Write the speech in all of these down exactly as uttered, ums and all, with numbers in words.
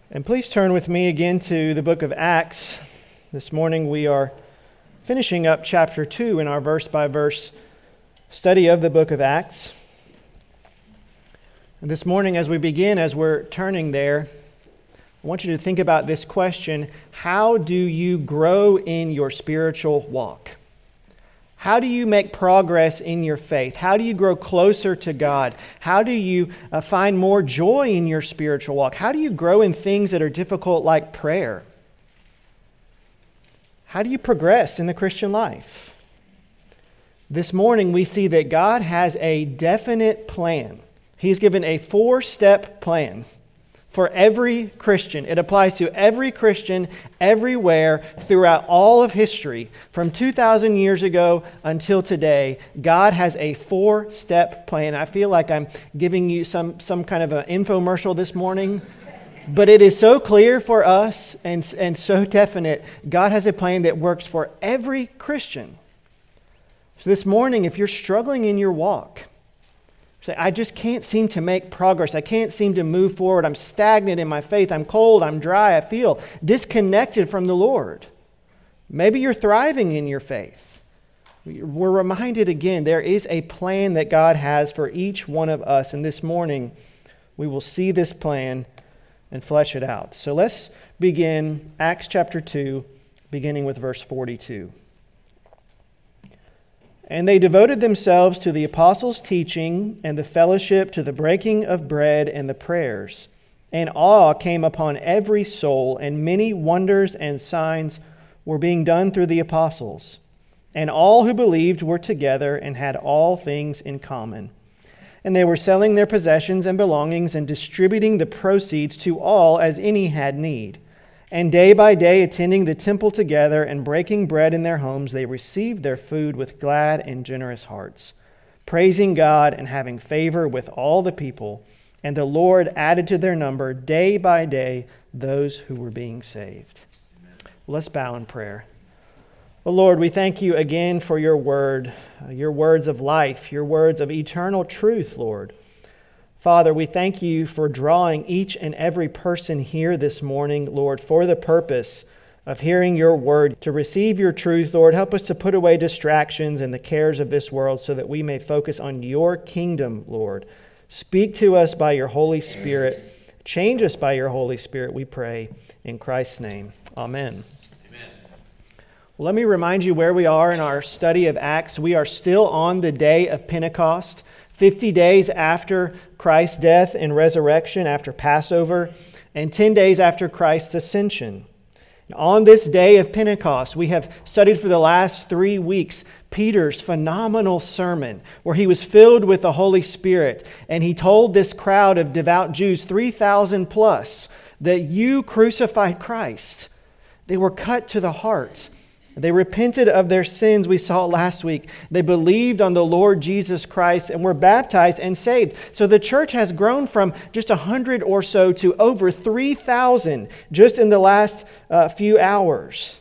And please turn with me again to the book of Acts. This morning we are finishing up chapter two in our verse-by-verse study of the book of Acts. And this morning as we begin, as we're turning there, I want you to think about this question: how do you grow in your spiritual walk? How do you make progress in your faith? How do you grow closer to God? How do you uh, find more joy in your spiritual walk? How do you grow in things that are difficult like prayer? How do you progress in the Christian life? This morning we see that God has a definite plan. He's given a four-step plan for every Christian. It applies to every Christian everywhere throughout all of history. From two thousand years ago until today, God has a four-step plan. I feel like I'm giving you some, some kind of an infomercial this morning, but it is so clear for us and, and so definite. God has a plan that works for every Christian. So this morning, if you're struggling in your walk, say, I just can't seem to make progress. I can't seem to move forward. I'm stagnant in my faith. I'm cold. I'm dry. I feel disconnected from the Lord. Maybe you're thriving in your faith. We're reminded again, there is a plan that God has for each one of us. And this morning, we will see this plan and flesh it out. So let's begin Acts chapter two, beginning with verse forty-two. And they devoted themselves to the apostles' teaching and the fellowship, to the breaking of bread and the prayers. And awe came upon every soul, and many wonders and signs were being done through the apostles. And all who believed were together and had all things in common. And they were selling their possessions and belongings and distributing the proceeds to all as any had need. And day by day, attending the temple together and breaking bread in their homes, they received their food with glad and generous hearts, praising God and having favor with all the people. And the Lord added to their number day by day those who were being saved. Amen. Let's bow in prayer. Well, Lord, we thank you again for your word, your words of life, your words of eternal truth, Lord. Father, we thank you for drawing each and every person here this morning, Lord, for the purpose of hearing your word, to receive your truth. Lord, help us to put away distractions and the cares of this world so that we may focus on your kingdom, Lord. Speak to us by your Holy Spirit. Change us by your Holy Spirit, we pray. In Christ's name, amen. Amen. Well, let me remind you where we are in our study of Acts. We are still on the day of Pentecost, fifty days after Christ's death and resurrection, after Passover, and ten days after Christ's ascension. On this day of Pentecost, we have studied for the last three weeks Peter's phenomenal sermon where he was filled with the Holy Spirit, and he told this crowd of devout Jews, three thousand plus, that you crucified Christ. They were cut to the heart. They repented of their sins, we saw last week. They believed on the Lord Jesus Christ and were baptized and saved. So the church has grown from just one hundred or so to over three thousand just in the last uh, few hours.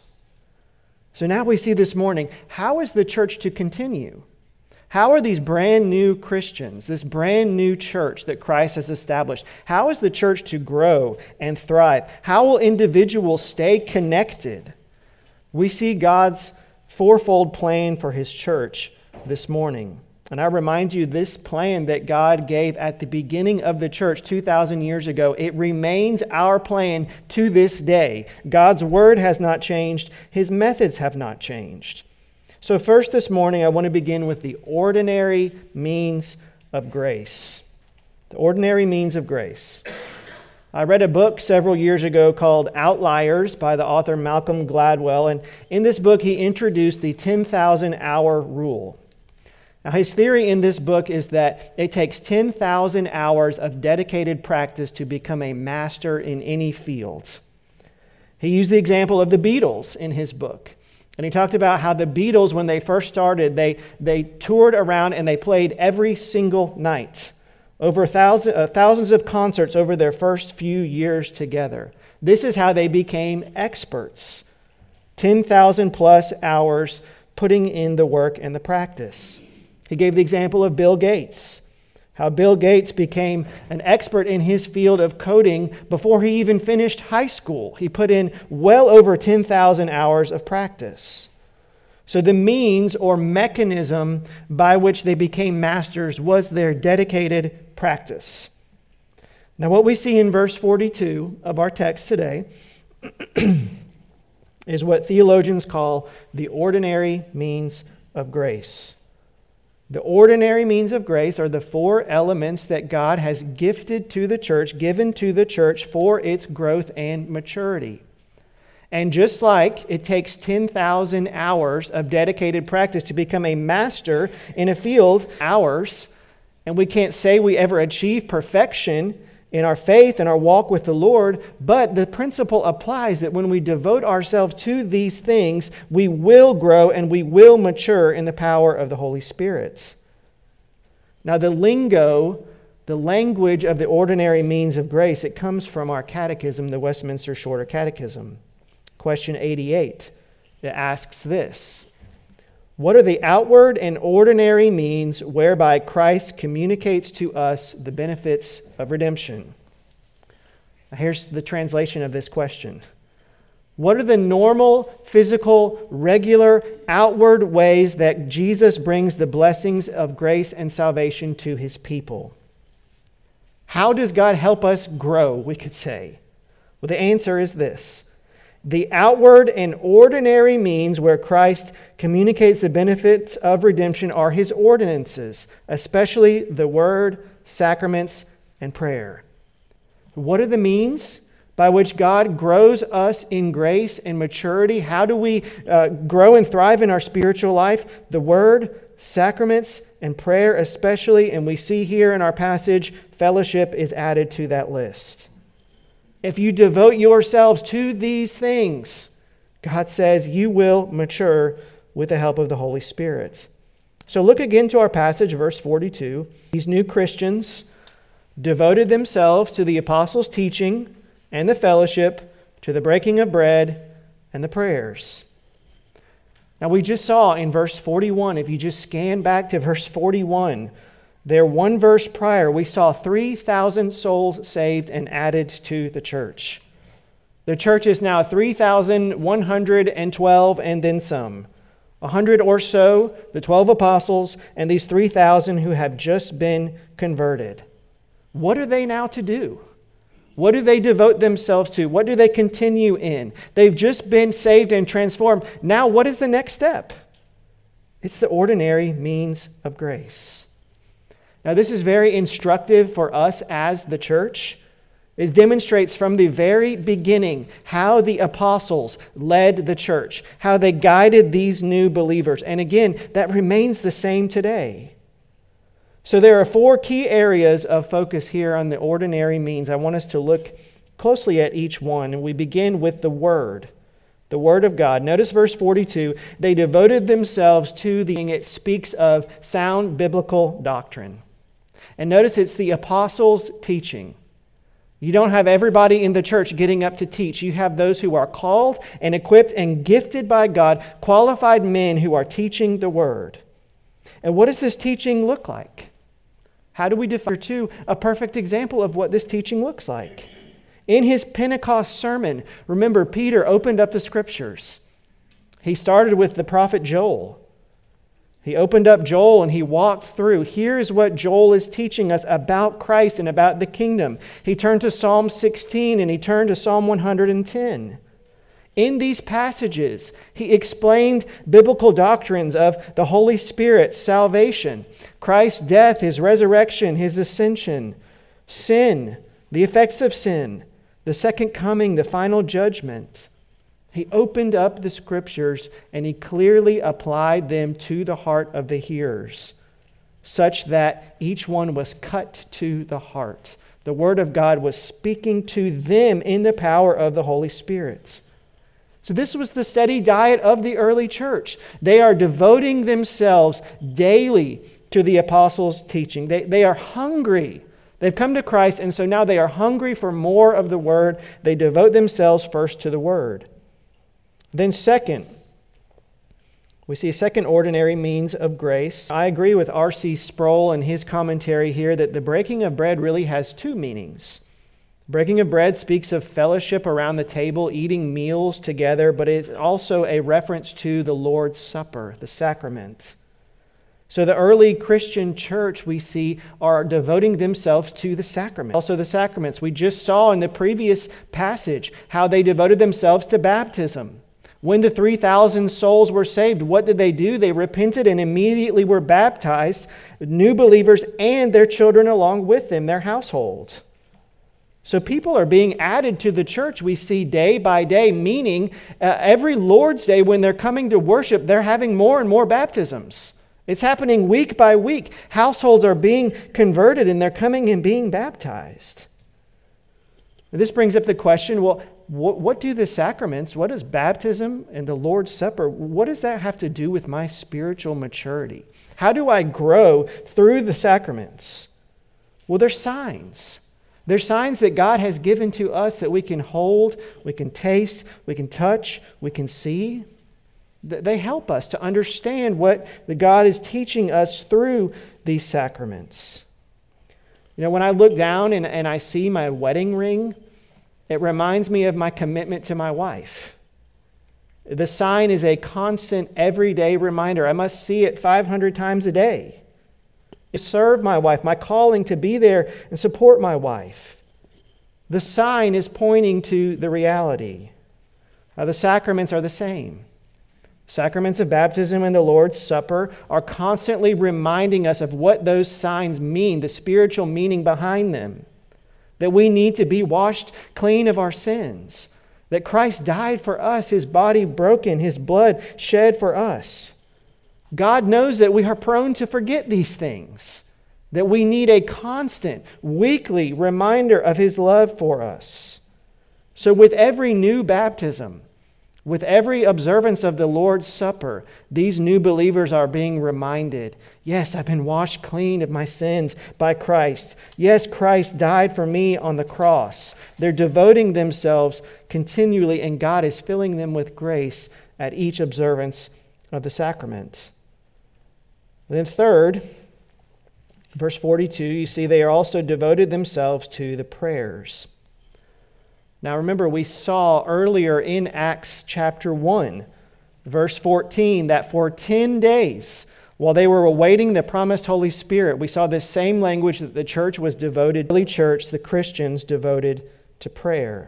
So now we see this morning, how is the church to continue? How are these brand new Christians, this brand new church that Christ has established, how is the church to grow and thrive? How will individuals stay connected? We see God's fourfold plan for His church this morning. And I remind you, this plan that God gave at the beginning of the church two thousand years ago, it remains our plan to this day. God's word has not changed. His methods have not changed. So first this morning, I want to begin with the ordinary means of grace. The ordinary means of grace. I read a book several years ago called Outliers by the author Malcolm Gladwell, and in this book he introduced the ten thousand hour rule. Now his theory in this book is that it takes ten thousand hours of dedicated practice to become a master in any field. He used the example of the Beatles in his book. And he talked about how the Beatles, when they first started, they, they toured around and they played every single night. Over thousand, uh, thousands of concerts over their first few years together. This is how they became experts. ten thousand plus hours putting in the work and the practice. He gave the example of Bill Gates, How Bill Gates became an expert in his field of coding before he even finished high school. He put in well over ten thousand hours of practice. So the means or mechanism by which they became masters was their dedicated practice. Now what we see in verse forty-two of our text today is what theologians call the ordinary means of grace. The ordinary means of grace are the four elements that God has gifted to the church, given to the church for its growth and maturity. And just like it takes ten thousand hours of dedicated practice to become a master in a field, hours, and we can't say we ever achieve perfection in our faith and our walk with the Lord, but the principle applies that when we devote ourselves to these things, we will grow and we will mature in the power of the Holy Spirit. Now the lingo, the language of the ordinary means of grace, it comes from our catechism, the Westminster Shorter Catechism. Question eighty-eight, it asks this: what are the outward and ordinary means whereby Christ communicates to us the benefits of redemption? Now here's the translation of this question. What are the normal, physical, regular, outward ways that Jesus brings the blessings of grace and salvation to His people? How does God help us grow, we could say? Well, the answer is this. The outward and ordinary means where Christ communicates the benefits of redemption are His ordinances, especially the Word, sacraments, and prayer. What are the means by which God grows us in grace and maturity? How do we uh, grow and thrive in our spiritual life? The Word, sacraments, and prayer especially, and we see here in our passage, fellowship is added to that list. If you devote yourselves to these things, God says you will mature with the help of the Holy Spirit. So look again to our passage, verse forty-two. These new Christians devoted themselves to the apostles' teaching and the fellowship, to the breaking of bread and the prayers. Now we just saw in verse forty-one, if you just scan back to verse forty-one, there, one verse prior, we saw three thousand souls saved and added to the church. The church is now three thousand one hundred twelve and then some. A hundred or so, the twelve apostles, and these three thousand who have just been converted. What are they now to do? What do they devote themselves to? What do they continue in? They've just been saved and transformed. Now, what is the next step? It's the ordinary means of grace. Now, this is very instructive for us as the church. It demonstrates from the very beginning how the apostles led the church, how they guided these new believers. And again, that remains the same today. So there are four key areas of focus here on the ordinary means. I want us to look closely at each one. And we begin with the Word, the Word of God. Notice verse forty-two. They devoted themselves to the, it speaks of sound biblical doctrine. And notice it's the apostles' teaching. You don't have everybody in the church getting up to teach. You have those who are called and equipped and gifted by God, qualified men who are teaching the Word. And what does this teaching look like? How do we define two a perfect example of what this teaching looks like? In his Pentecost sermon, remember Peter opened up the Scriptures. He started with the prophet Joel. He opened up Joel and he walked through. Here's what Joel is teaching us about Christ and about the kingdom. He turned to Psalm sixteen and he turned to Psalm one hundred ten. In these passages, he explained biblical doctrines of the Holy Spirit, salvation, Christ's death, His resurrection, His ascension, sin, the effects of sin, the second coming, the final judgment. He opened up the Scriptures and he clearly applied them to the heart of the hearers, such that each one was cut to the heart. The Word of God was speaking to them in the power of the Holy Spirit. So this was the steady diet of the early church. They are devoting themselves daily to the apostles' teaching. They, they are hungry. They've come to Christ, and so now they are hungry for more of the Word. They devote themselves first to the Word. Then second, We see a second ordinary means of grace. I agree with R C Sproul in his commentary here that the breaking of bread really has two meanings. Breaking of bread speaks of fellowship around the table, eating meals together, but it's also a reference to the Lord's Supper, the sacrament. So the early Christian church, we see, are devoting themselves to the sacrament. Also the sacraments. We just saw in the previous passage how they devoted themselves to baptism. When the three thousand souls were saved, what did they do? They repented and immediately were baptized, new believers and their children along with them, their household. So people are being added to the church, we see day by day, meaning uh, every Lord's Day when they're coming to worship, they're having more and more baptisms. It's happening week by week. Households are being converted and they're coming and being baptized. This brings up the question, well, what, what do the sacraments, what does baptism and the Lord's Supper, what does that have to do with my spiritual maturity? How do I grow through the sacraments? Well, they're signs. They're signs that God has given to us that we can hold, we can taste, we can touch, we can see. They help us to understand what the God is teaching us through these sacraments. You know, when I look down and, and I see my wedding ring, it reminds me of my commitment to my wife. The sign is a constant, everyday reminder. I must see it five hundred times a day. To serve my wife, my calling to be there and support my wife. The sign is pointing to the reality. Uh, the sacraments are the same. Sacraments of baptism and the Lord's Supper are constantly reminding us of what those signs mean, the spiritual meaning behind them. That we need to be washed clean of our sins. That Christ died for us, His body broken, His blood shed for us. God knows that we are prone to forget these things. That we need a constant, weekly reminder of His love for us. So with every new baptism, with every observance of the Lord's Supper, these new believers are being reminded, yes, I've been washed clean of my sins by Christ. Yes, Christ died for me on the cross. They're devoting themselves continually, and God is filling them with grace at each observance of the sacrament. And then third, verse forty-two, you see they are also devoted themselves to the prayers. Now remember, we saw earlier in Acts chapter one, verse fourteen, that for ten days, while they were awaiting the promised Holy Spirit, we saw this same language that the church was devoted, the early church, the Christians, devoted to prayer.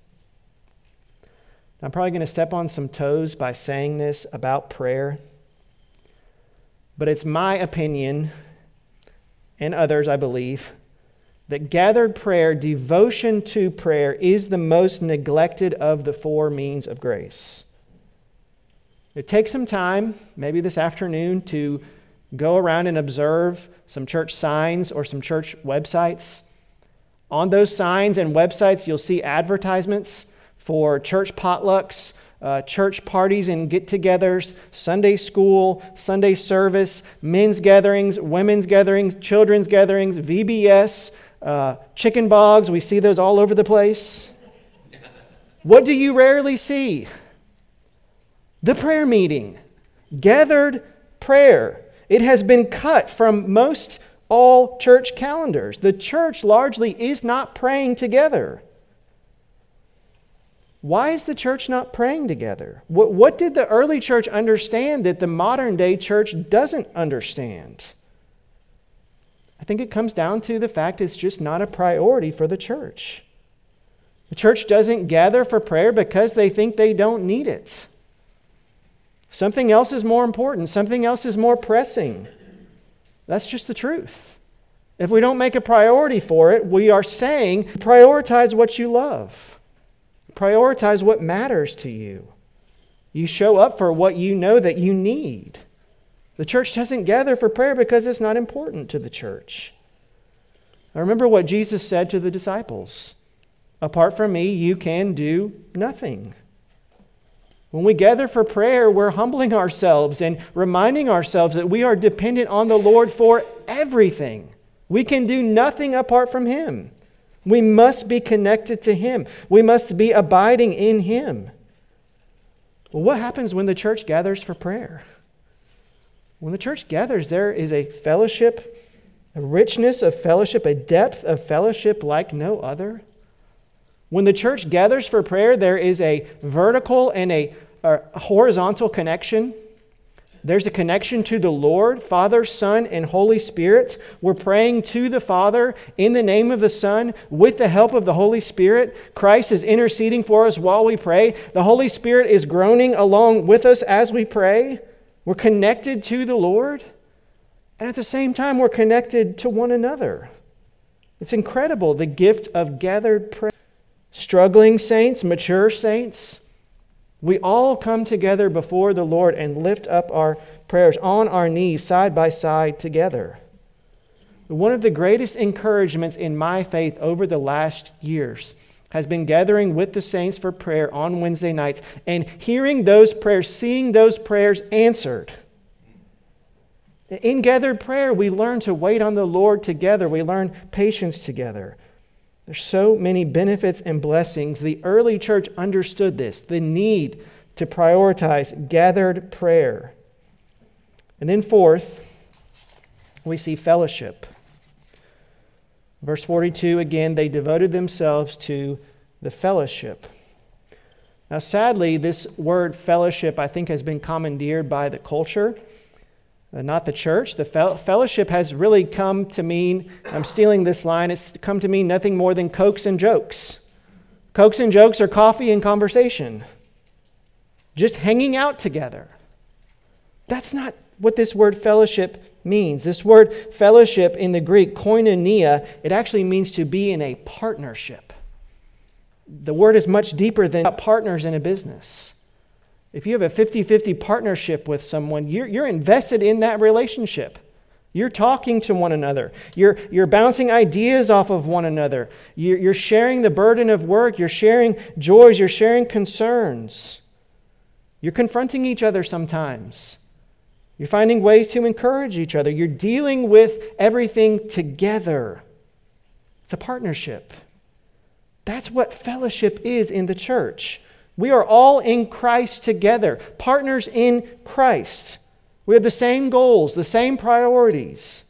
I'm probably going to step on some toes by saying this about prayer, but it's my opinion, and others, I believe, that gathered prayer, devotion to prayer, is the most neglected of the four means of grace. It takes some time, maybe this afternoon, to go around and observe some church signs or some church websites. On those signs and websites, you'll see advertisements for church potlucks, uh, church parties and get-togethers, Sunday school, Sunday service, men's gatherings, women's gatherings, children's gatherings, V B S, Uh, chicken bogs, we see those all over the place. What do you rarely see? The prayer meeting. Gathered prayer. It has been cut from most all church calendars. The church largely is not praying together. Why is the church not praying together? What, what did the early church understand that the modern day church doesn't understand? I think it comes down to the fact it's just not a priority for the church. The church doesn't gather for prayer because they think they don't need it. Something else is more important. Something else is more pressing. That's just the truth. If we don't make a priority for it, we are saying, prioritize what you love. Prioritize what matters to you. You show up for what you know that you need. The church doesn't gather for prayer because it's not important to the church. I remember what Jesus said to the disciples. Apart from me, you can do nothing. When we gather for prayer, we're humbling ourselves and reminding ourselves that we are dependent on the Lord for everything. We can do nothing apart from Him. We must be connected to Him. We must be abiding in Him. Well, what happens when the church gathers for prayer? When the church gathers, there is a fellowship, a richness of fellowship, a depth of fellowship like no other. When the church gathers for prayer, there is a vertical and a, a horizontal connection. There's a connection to the Lord, Father, Son, and Holy Spirit. We're praying to the Father in the name of the Son with the help of the Holy Spirit. Christ is interceding for us while we pray. The Holy Spirit is groaning along with us as we pray. We're connected to the Lord. And at the same time, we're connected to one another. It's incredible, the gift of gathered prayer. Struggling saints, mature saints, we all come together before the Lord and lift up our prayers on our knees, side by side together. One of the greatest encouragements in my faith over the last years has been gathering with the saints for prayer on Wednesday nights and hearing those prayers, seeing those prayers answered. In gathered prayer, we learn to wait on the Lord together. We learn patience together. There's so many benefits and blessings. The early church understood this, the need to prioritize gathered prayer. And then fourth, we see fellowship. Verse forty-two, again, they devoted themselves to the fellowship. Now, sadly, this word fellowship, I think, has been commandeered by the culture. Uh, not the church. The fel- fellowship has really come to mean, I'm stealing this line, it's come to mean nothing more than cokes and jokes. Cokes and jokes are coffee and conversation. Just hanging out together. That's not what this word fellowship means. This word fellowship in the Greek, koinonia, it actually means to be in a partnership. The word is much deeper than partners in a business. If you have a fifty-fifty partnership with someone, you're, you're invested in that relationship. You're talking to one another. You're, you're bouncing ideas off of one another. You're, you're sharing the burden of work. You're sharing joys. You're sharing concerns. You're confronting each other sometimes. You're finding ways to encourage each other. You're dealing with everything together. It's a partnership. That's what fellowship is in the church. We are all in Christ together, partners in Christ. We have the same goals, the same priorities.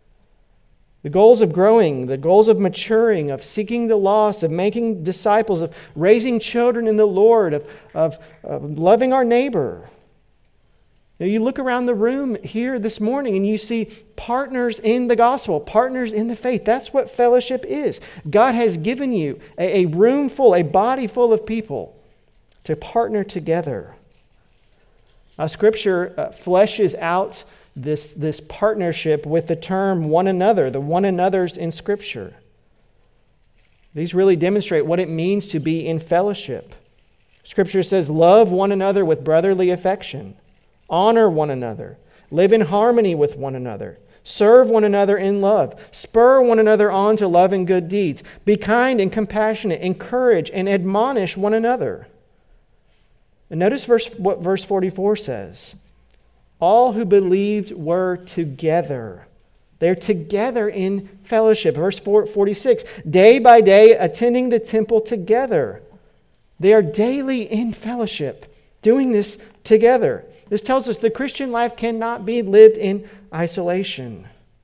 The goals of growing, the goals of maturing, of seeking the lost, of making disciples, of raising children in the Lord, of, of, of loving our neighbor. Now, you look around the room here this morning and you see partners in the gospel, partners in the faith. That's what fellowship is. God has given you a, a room full, a body full of people to partner together. Now, Scripture uh, fleshes out this, this partnership with the term one another, the one another's in Scripture. These really demonstrate what it means to be in fellowship. Scripture says, love one another with brotherly affection, honor one another, live in harmony with one another, serve one another in love, spur one another on to love and good deeds, be kind and compassionate, encourage and admonish one another. And notice verse, what verse forty-four says. All who believed were together. They're together in fellowship. Verse forty-six, day by day attending the temple together. They are daily in fellowship, doing this together. This tells us the Christian life cannot be lived in isolation.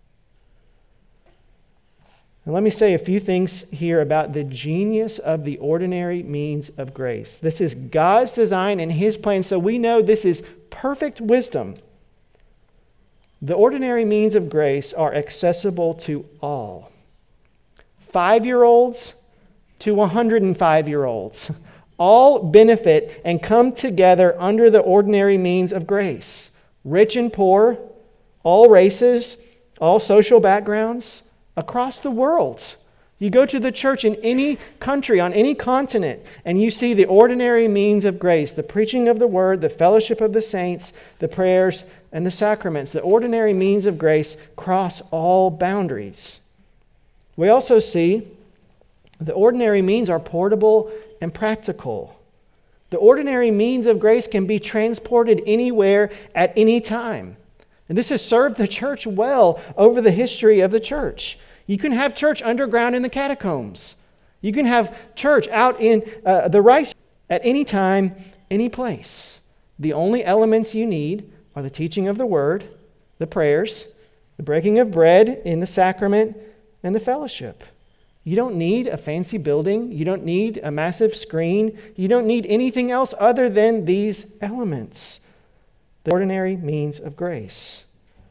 And let me say a few things here about the genius of the ordinary means of grace. This is God's design and His plan, so we know this is perfect wisdom. The ordinary means of grace are accessible to all. Five-year-olds to one hundred five-year-olds all benefit and come together under the ordinary means of grace. Rich and poor, all races, all social backgrounds, across the world. You go to the church in any country, on any continent, and you see the ordinary means of grace, the preaching of the word, the fellowship of the saints, the prayers, and the sacraments. The ordinary means of grace cross all boundaries. We also see the ordinary means are portable and practical. The ordinary means of grace can be transported anywhere at any time. And this has served the church well over the history of the church. You can have church underground in the catacombs. You can have church out in uh, the rice at any time, any place. The only elements you need are the teaching of the Word, the prayers, the breaking of bread in the sacrament, and the fellowship. You don't need a fancy building. You don't need a massive screen. You don't need anything else other than these elements. The ordinary means of grace.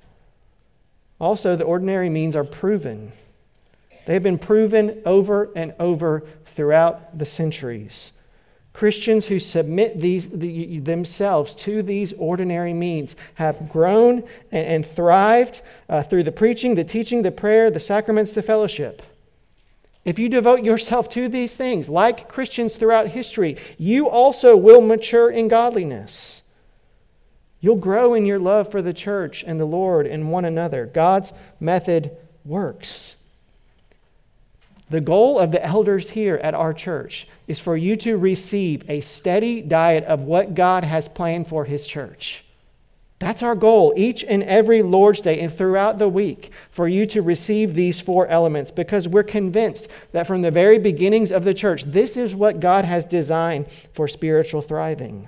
Also, the ordinary means are proven. They have been proven over and over throughout the centuries. Christians who submit these the, themselves to these ordinary means have grown and, and thrived uh, through the preaching, the teaching, the prayer, the sacraments, the fellowship. If you devote yourself to these things, like Christians throughout history, you also will mature in godliness. You'll grow in your love for the church and the Lord and one another. God's method works. The goal of the elders here at our church is for you to receive a steady diet of what God has planned for His church. That's our goal each and every Lord's Day and throughout the week, for you to receive these four elements, because we're convinced that from the very beginnings of the church, this is what God has designed for spiritual thriving.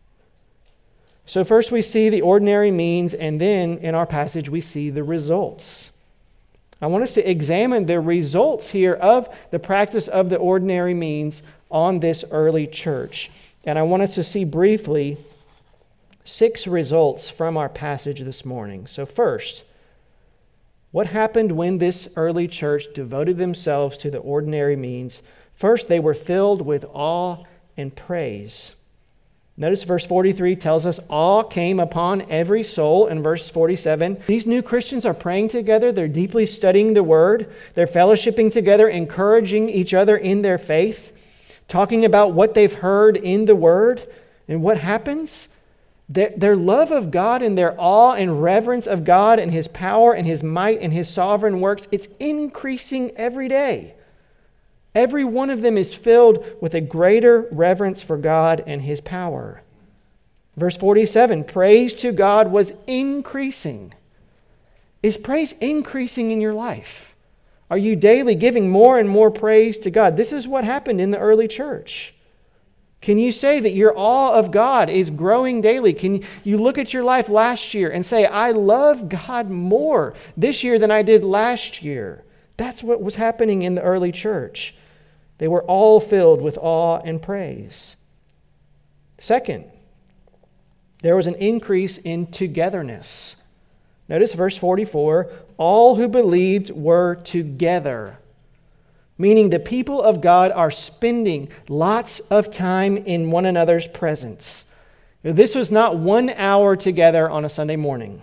So first we see the ordinary means, and then in our passage we see the results. I want us to examine the results here of the practice of the ordinary means on this early church. And I want us to see briefly six results from our passage this morning. So first, what happened when this early church devoted themselves to the ordinary means? First, they were filled with awe and praise. Notice verse forty-three tells us awe came upon every soul. In verse forty-seven, these new Christians are praying together. They're deeply studying the Word. They're fellowshipping together, encouraging each other in their faith, talking about what they've heard in the Word. And what happens? Their, their love of God and their awe and reverence of God and His power and His might and His sovereign works, it's increasing every day. Every one of them is filled with a greater reverence for God and His power. Verse forty-seven, praise to God was increasing. Is praise increasing in your life? Are you daily giving more and more praise to God? This is what happened in the early church. Can you say that your awe of God is growing daily? Can you look at your life last year and say, I love God more this year than I did last year? That's what was happening in the early church. They were all filled with awe and praise. Second, there was an increase in togetherness. Notice verse forty-four, all who believed were together. Meaning the people of God are spending lots of time in one another's presence. This was not one hour together on a Sunday morning.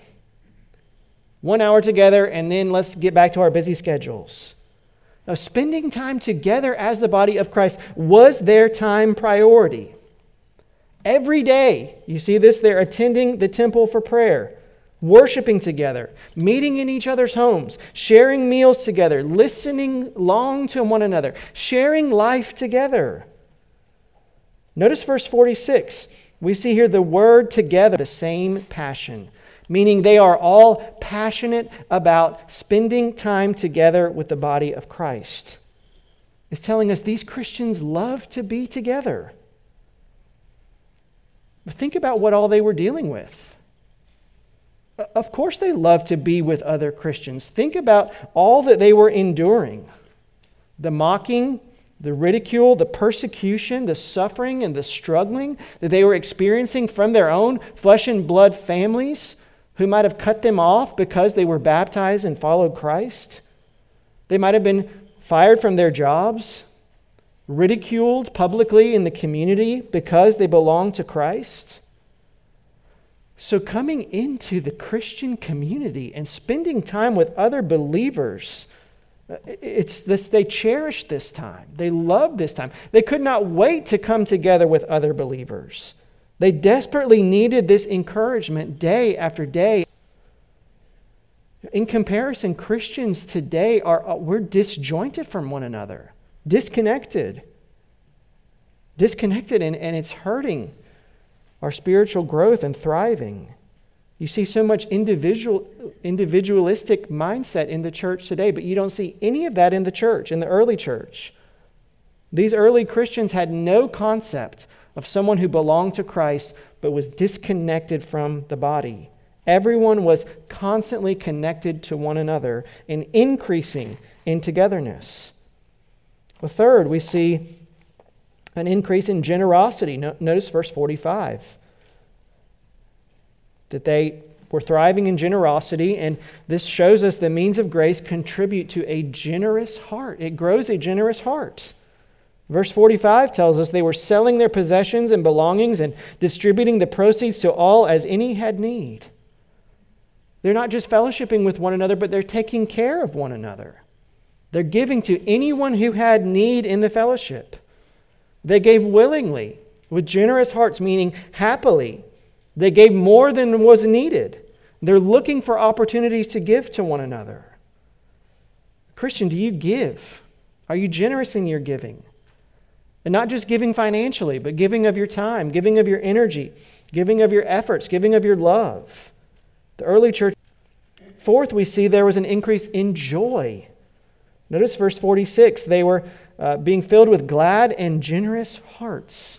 One hour together and then let's get back to our busy schedules. Now, spending time together as the body of Christ was their time priority. Every day, you see this, they're attending the temple for prayer, worshiping together, meeting in each other's homes, sharing meals together, listening long to one another, sharing life together. Notice verse forty-six. We see here the word together, the same passion, meaning they are all passionate about spending time together with the body of Christ. It's telling us these Christians love to be together. But think about what all they were dealing with. Of course they love to be with other Christians. Think about all that they were enduring. The mocking, the ridicule, the persecution, the suffering, and the struggling that they were experiencing from their own flesh and blood families who might have cut them off because they were baptized and followed Christ. They might have been fired from their jobs, ridiculed publicly in the community because they belonged to Christ. So coming into the Christian community and spending time with other believers, it's this, they cherish this time. They love this time. They could not wait to come together with other believers. They desperately needed this encouragement day after day. In comparison, Christians today are we're disjointed from one another, disconnected. Disconnected, and, and it's hurting our spiritual growth and thriving. You see so much individual, individualistic mindset in the church today, but you don't see any of that in the church, in the early church. These early Christians had no concept of someone who belonged to Christ but was disconnected from the body. Everyone was constantly connected to one another and increasing in togetherness. Well, third, we see an increase in generosity. Notice verse forty-five. That they were thriving in generosity, and this shows us the means of grace contribute to a generous heart. It grows a generous heart. Verse forty-five tells us they were selling their possessions and belongings and distributing the proceeds to all as any had need. They're not just fellowshipping with one another, but they're taking care of one another. They're giving to anyone who had need in the fellowship. They gave willingly, with generous hearts, meaning happily. They gave more than was needed. They're looking for opportunities to give to one another. Christian, do you give? Are you generous in your giving? And not just giving financially, but giving of your time, giving of your energy, giving of your efforts, giving of your love. The early church. Fourth, we see there was an increase in joy. Notice verse forty-six. They were uh, being filled with glad and generous hearts.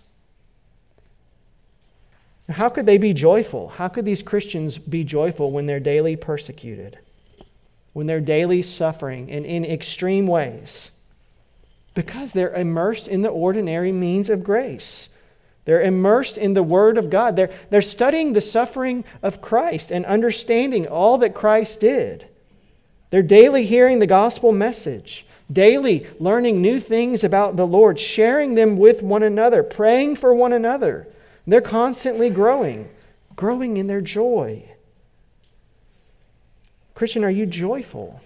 How could they be joyful? How could these Christians be joyful when they're daily persecuted? When they're daily suffering and in extreme ways? Because they're immersed in the ordinary means of grace. They're immersed in the Word of God. They're, they're studying the suffering of Christ and understanding all that Christ did. They're daily hearing the gospel message, daily learning new things about the Lord, sharing them with one another, praying for one another. They're constantly growing, growing in their joy. Christian, are you joyful?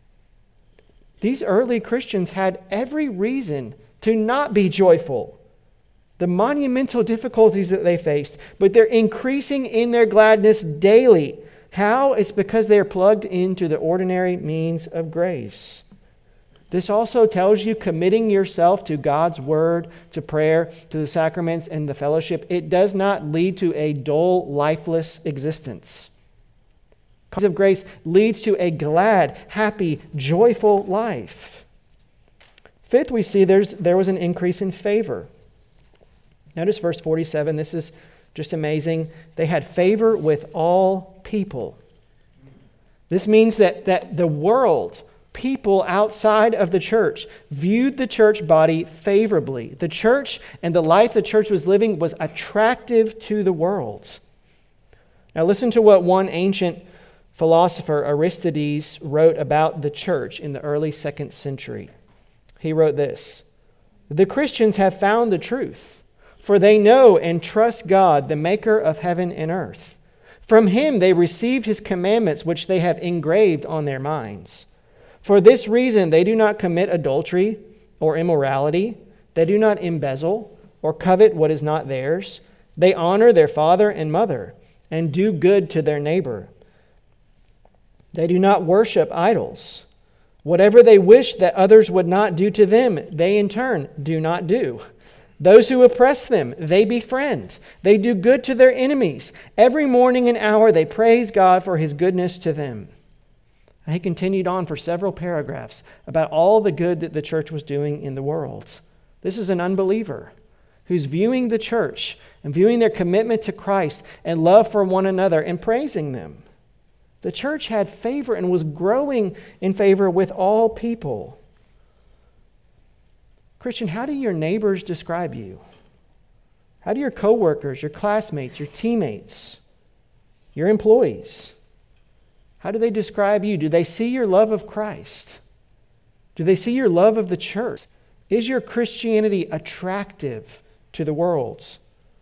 These early Christians had every reason to not be joyful. The monumental difficulties that they faced, but they're increasing in their gladness daily. How? It's because they're plugged into the ordinary means of grace. This also tells you committing yourself to God's Word, to prayer, to the sacraments, and the fellowship. It does not lead to a dull, lifeless existence. Because of grace leads to a glad, happy, joyful life. Fifth, we see there's there was an increase in favor. Notice verse forty-seven. This is just amazing. They had favor with all people. This means that, that the world, people outside of the church, viewed the church body favorably. The church and the life the church was living was attractive to the world. Now listen to what one ancient philosopher, Aristides, wrote about the church in the early second century. He wrote this: "The Christians have found the truth, for they know and trust God, the maker of heaven and earth. From Him they received His commandments, which they have engraved on their minds. For this reason they do not commit adultery or immorality. They do not embezzle or covet what is not theirs. They honor their father and mother and do good to their neighbor. They do not worship idols. Whatever they wish that others would not do to them, they in turn do not do. Those who oppress them, they befriend. They do good to their enemies. Every morning and hour they praise God for His goodness to them." And he continued on for several paragraphs about all the good that the church was doing in the world. This is an unbeliever who's viewing the church and viewing their commitment to Christ and love for one another and praising them. The church had favor and was growing in favor with all people. Christian, how do your neighbors describe you? How do your coworkers, your classmates, your teammates, your employees, how do they describe you? Do they see your love of Christ? Do they see your love of the church? Is your Christianity attractive to the world?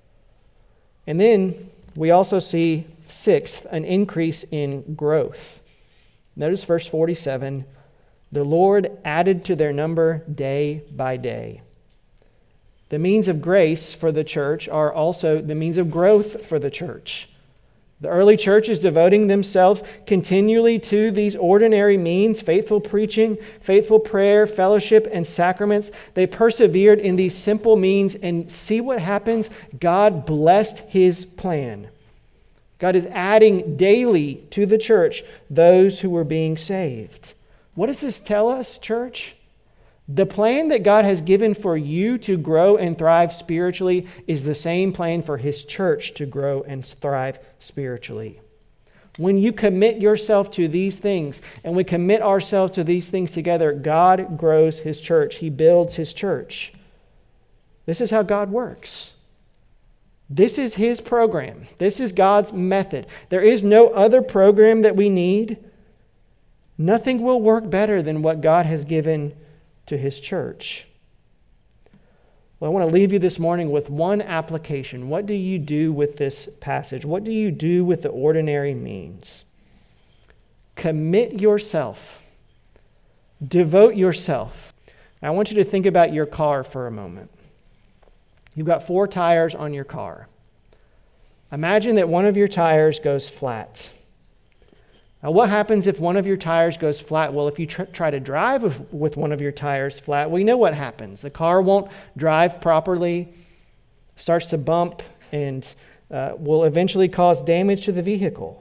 And then we also see, sixth, an increase in growth. Notice verse forty-seven. "The Lord added to their number day by day." The means of grace for the church are also the means of growth for the church. The early church is devoting themselves continually to these ordinary means, faithful preaching, faithful prayer, fellowship, and sacraments. They persevered in these simple means, and see what happens? God blessed His plan. God is adding daily to the church those who were being saved. What does this tell us, church? The plan that God has given for you to grow and thrive spiritually is the same plan for His church to grow and thrive spiritually. When you commit yourself to these things, and we commit ourselves to these things together, God grows His church. He builds His church. This is how God works. This is His program. This is God's method. There is no other program that we need. Nothing will work better than what God has given to His church. Well, I want to leave you this morning with one application. What do you do with this passage? What do you do with the ordinary means? Commit yourself. Devote yourself. Now, I want you to think about your car for a moment. You've got four tires on your car. Imagine that one of your tires goes flat. Now, what happens if one of your tires goes flat? Well, if you tr- try to drive with, with one of your tires flat, we know what happens. The car won't drive properly, starts to bump, and uh, will eventually cause damage to the vehicle.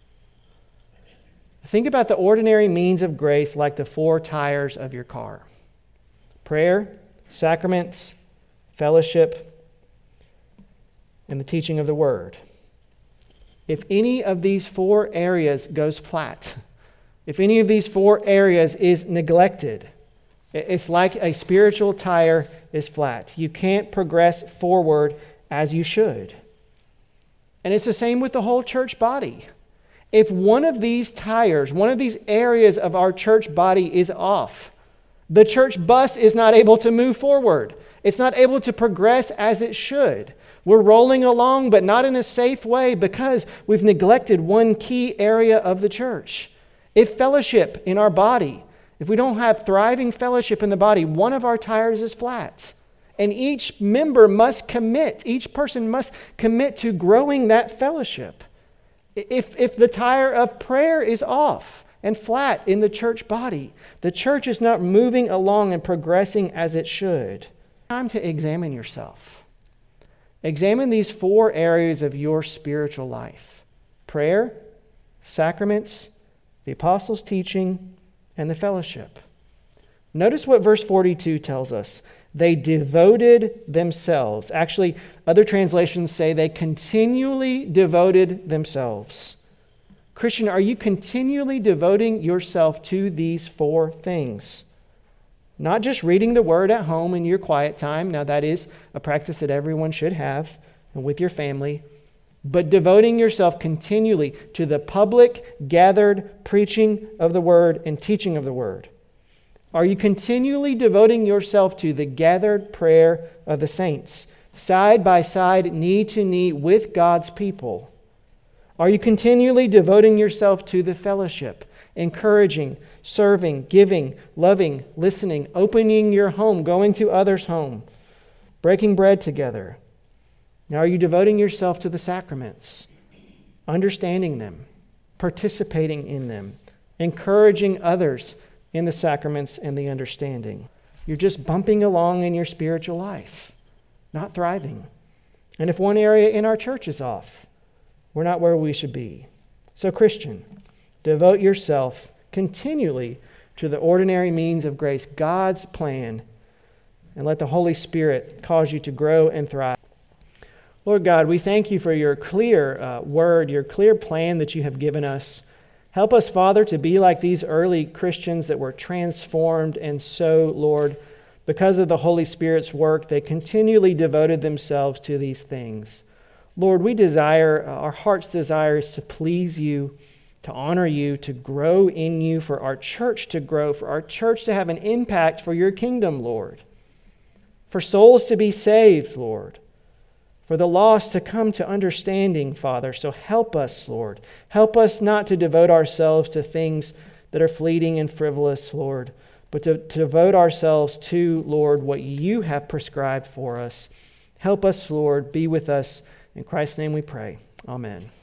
Think about the ordinary means of grace like the four tires of your car. Prayer, sacraments, fellowship, and the teaching of the Word. If any of these four areas goes flat, if any of these four areas is neglected, it's like a spiritual tire is flat. You can't progress forward as you should. And it's the same with the whole church body. If one of these tires, one of these areas of our church body is off, the church bus is not able to move forward. It's not able to progress as it should. We're rolling along, but not in a safe way because we've neglected one key area of the church. If fellowship in our body, if we don't have thriving fellowship in the body, one of our tires is flat. And each member must commit, each person must commit to growing that fellowship. If, if the tire of prayer is off and flat in the church body, the church is not moving along and progressing as it should. Time to examine yourself. Examine these four areas of your spiritual life: prayer, sacraments, the apostles' teaching, and the fellowship. Notice what verse forty-two tells us. They devoted themselves. Actually, other translations say they continually devoted themselves. Christian, are you continually devoting yourself to these four things? Not just reading the Word at home in your quiet time. Now, that is a practice that everyone should have and with your family. But devoting yourself continually to the public, gathered preaching of the Word and teaching of the Word. Are you continually devoting yourself to the gathered prayer of the saints, side by side, knee to knee with God's people? Are you continually devoting yourself to the fellowship, encouraging, serving, giving, loving, listening, opening your home, going to others' home, breaking bread together? Now, are you devoting yourself to the sacraments, understanding them, participating in them, encouraging others in the sacraments and the understanding? You're just bumping along in your spiritual life, not thriving. And if one area in our church is off, we're not where we should be. So, Christian, devote yourself continually to the ordinary means of grace, God's plan, and let the Holy Spirit cause you to grow and thrive. Lord God, we thank you for your clear uh, word, your clear plan that you have given us. Help us, Father, to be like these early Christians that were transformed, and so, Lord, because of the Holy Spirit's work, they continually devoted themselves to these things. Lord, we desire, uh, our heart's desire is to please you, to honor you, to grow in you, for our church to grow, for our church to have an impact for your kingdom, Lord. For souls to be saved, Lord. For the lost to come to understanding, Father. So help us, Lord. Help us not to devote ourselves to things that are fleeting and frivolous, Lord, but to, to devote ourselves to, Lord, what you have prescribed for us. Help us, Lord. Be with us. In Christ's name we pray. Amen.